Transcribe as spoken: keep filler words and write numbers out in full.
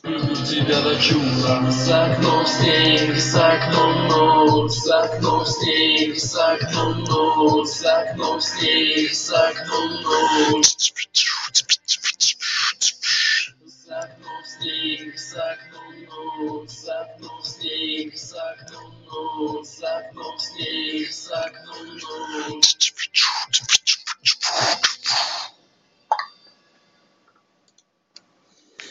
Тебя ночула, за окном снег, за окном ночь, за окном снег, за окном ночь, за окном снег, за окном ночь. За окном снег, за окном ночь, за окном снег, за окном ночь, за окном снег, за окном ночь.